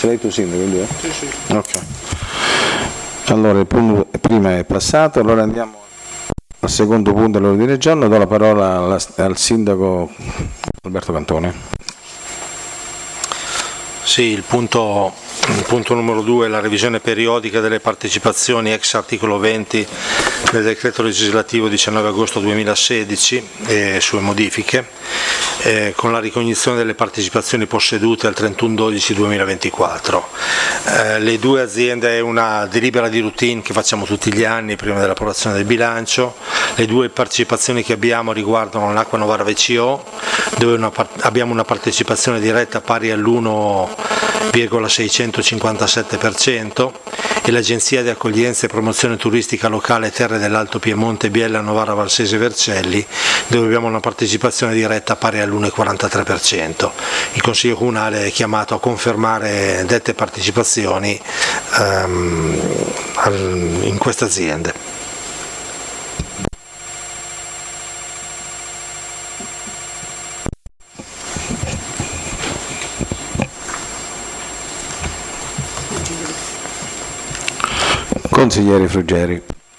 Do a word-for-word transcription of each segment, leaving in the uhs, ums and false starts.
Ce l'hai tu sindaco? Lui? Sì, sì. Ok. Allora il punto prima è passato, allora andiamo al secondo punto dell'ordine del giorno, do la parola alla, al sindaco Alberto Cantone. Sì, il punto, il punto numero due è la revisione periodica delle partecipazioni ex articolo venti del decreto legislativo diciannove agosto duemilasedici e sue modifiche, eh, con la ricognizione delle partecipazioni possedute al trentuno dicembre duemilaventiquattro. Eh, le due aziende è una delibera di routine che facciamo tutti gli anni prima dell'approvazione del bilancio. Le due partecipazioni che abbiamo riguardano l'Acqua Novara V C O, dove una, abbiamo una partecipazione diretta pari all'uno virgola seicentocinquantasette per cento, e l'Agenzia di Accoglienza e Promozione Turistica Locale Terre dell'Alto Piemonte Biella Novara Valsese Vercelli, dove abbiamo una partecipazione diretta pari all'uno virgola quarantatré per cento. Il Consiglio Comunale è chiamato a confermare dette partecipazioni um, in queste aziende. Consigliere Fruggeri.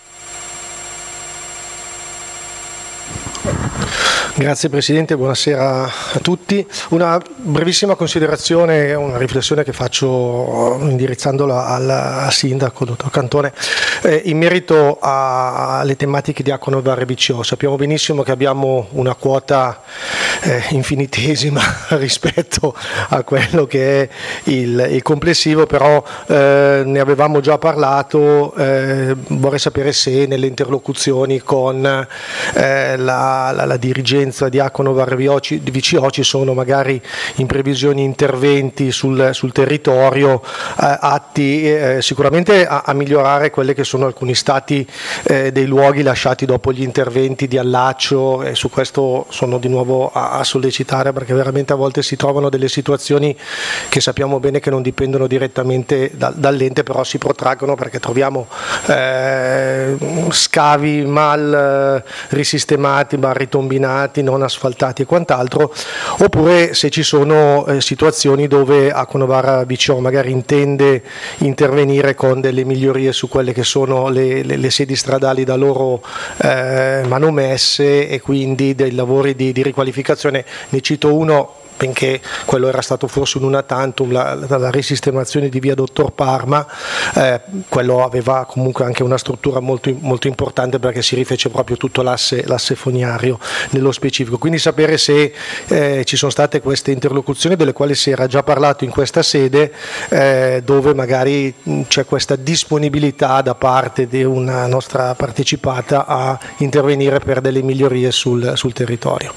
Grazie Presidente, buonasera a tutti. Una brevissima considerazione, una riflessione che faccio indirizzandola al, al Sindaco, dottor Cantone, eh, in merito a, alle tematiche di Acqua Novara V C O. Sappiamo benissimo che abbiamo una quota eh, infinitesima rispetto a quello che è il, il complessivo, però eh, ne avevamo già parlato, eh, vorrei sapere se nelle interlocuzioni con eh, la, la, la dirigenza di Acqua Novara V C O ci sono magari in previsione interventi sul, sul territorio, eh, atti eh, sicuramente a, a migliorare quelli che sono alcuni stati eh, dei luoghi lasciati dopo gli interventi di allaccio, e su questo sono di nuovo a, a sollecitare, perché veramente a volte si trovano delle situazioni che sappiamo bene che non dipendono direttamente da, dall'ente, però si protraggono perché troviamo eh, scavi mal eh, risistemati, mal ritombinati, non asfaltati e quant'altro, oppure se ci sono eh, situazioni dove Acqua Novara V C O magari intende intervenire con delle migliorie su quelle che sono le, le, le sedi stradali da loro eh, manomesse, e quindi dei lavori di, di riqualificazione. Ne cito uno, benché quello era stato forse un una tantum, la, la, la risistemazione di via Dottor Parma, eh, quello aveva comunque anche una struttura molto, molto importante, perché si rifece proprio tutto l'asse, l'asse fognario nello specifico. Quindi sapere se eh, ci sono state queste interlocuzioni delle quali si era già parlato in questa sede, eh, dove magari c'è questa disponibilità da parte di una nostra partecipata a intervenire per delle migliorie sul, sul territorio.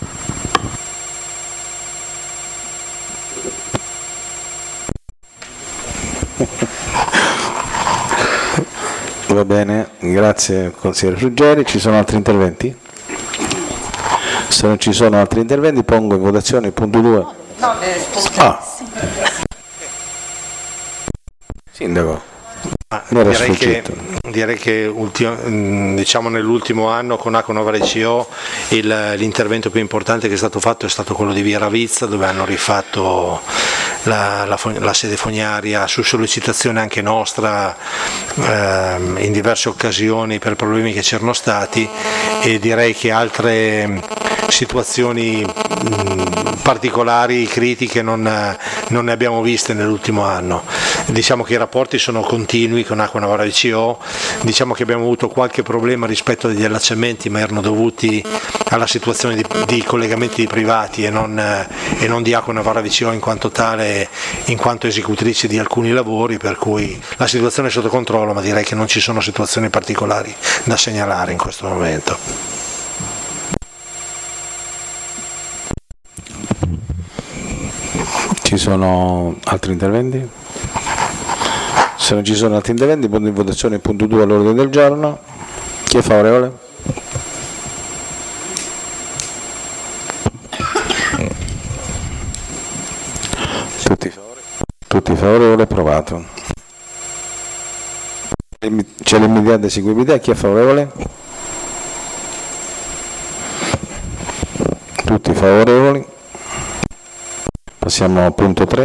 Va bene, grazie consigliere Fruggeri. Ci sono altri interventi? Se non ci sono altri interventi pongo in votazione il punto due. No, eh, ah. Sindaco. Ah, direi, che, direi che ultimo, diciamo nell'ultimo anno con Acqua Novara V C O il, l'intervento più importante che è stato fatto è stato quello di Via Ravizza, dove hanno rifatto la, la, la sede fognaria su sollecitazione anche nostra ehm, in diverse occasioni per problemi che c'erano stati, e direi che altre situazioni mh, particolari, critiche non, non ne abbiamo viste nell'ultimo anno. Diciamo che i rapporti sono continui con Acqua Novara V C O, diciamo che abbiamo avuto qualche problema rispetto agli allacciamenti, ma erano dovuti alla situazione di, di collegamenti di privati e non, e non di Acqua Novara V C O in quanto tale, in quanto esecutrice di alcuni lavori, per cui la situazione è sotto controllo, ma direi che non ci sono situazioni particolari da segnalare in questo momento. Ci sono altri interventi? Se non ci sono altri interventi, pongo in votazione il punto due all'ordine del giorno. Chi è favorevole? Tutti favorevoli? Tutti favorevoli, approvato. C'è l'immediata eseguibilità, chi è favorevole? Tutti favorevoli. Passiamo al punto tre.